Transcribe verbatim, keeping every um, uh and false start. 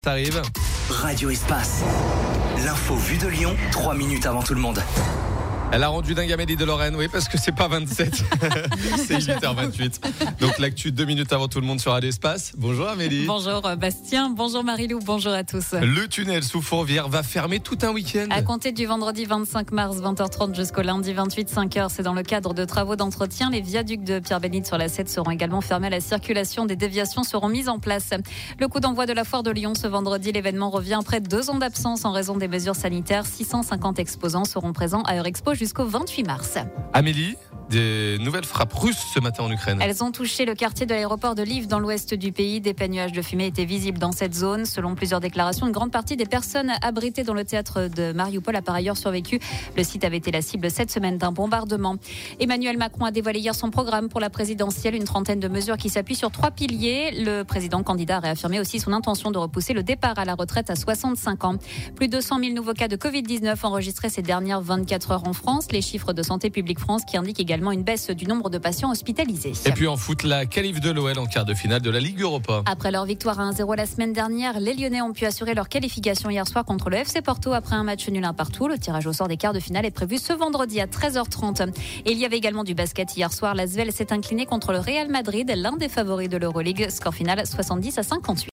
Ça arrive. Radio Espace. L'info vue de Lyon, trois minutes avant tout le monde. Elle a rendu dingue Amélie de Lorraine, oui, parce que c'est pas vingt-sept, c'est huit heures vingt-huit. Donc l'actu deux minutes avant tout le monde sur Radio Espace. Bonjour Amélie. Bonjour Bastien, bonjour Marilou, bonjour à tous. Le tunnel sous Fourvière va fermer tout un week-end. À compter du vendredi vingt-cinq mars, vingt heures trente jusqu'au lundi vingt-huit, cinq heures, c'est dans le cadre de travaux d'entretien. Les viaducs de Pierre-Bénite sur la Seine seront également fermés à la circulation. Des déviations seront mises en place. Le coup d'envoi de la foire de Lyon ce vendredi, l'événement revient après deux ans d'absence en raison des mesures sanitaires. six cent cinquante exposants seront présents à Eurexpo jusqu'au vingt-huit mars. Amélie, des nouvelles frappes russes ce matin en Ukraine. Elles ont touché le quartier de l'aéroport de Lviv dans l'ouest du pays. Des nuages de fumée étaient visibles dans cette zone. Selon plusieurs déclarations, une grande partie des personnes abritées dans le théâtre de Mariupol a par ailleurs survécu. Le site avait été la cible cette semaine d'un bombardement. Emmanuel Macron a dévoilé hier son programme pour la présidentielle. Une trentaine de mesures qui s'appuient sur trois piliers. Le président candidat a réaffirmé aussi son intention de repousser le départ à la retraite à soixante-cinq ans. Plus de cent mille nouveaux cas de covid dix-neuf enregistrés ces dernières vingt-quatre heures en France. Les chiffres de Santé publique France qui indiquent également une baisse du nombre de patients hospitalisés. Et puis en foot, la qualif de l'O L en quart de finale de la Ligue Europa. Après leur victoire à un zéro la semaine dernière, les Lyonnais ont pu assurer leur qualification hier soir contre le F C Porto après un match nul un partout. Le tirage au sort des quarts de finale est prévu ce vendredi à treize heures trente. Et il y avait également du basket hier soir. L'Asvel s'est incliné contre le Real Madrid, l'un des favoris de l'Euroleague. Score final soixante-dix à cinquante-huit.